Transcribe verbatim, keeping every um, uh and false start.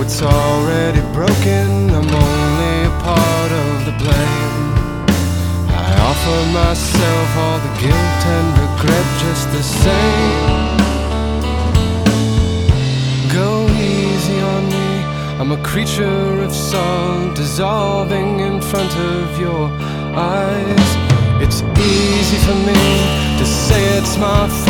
that's already broken. I'm only a part of the blame. I offer myself all the guilt and regret just the same. Go easy on me, I'm a creature of song, dissolving in front of your eyes. It's easy for me to say it's my fault.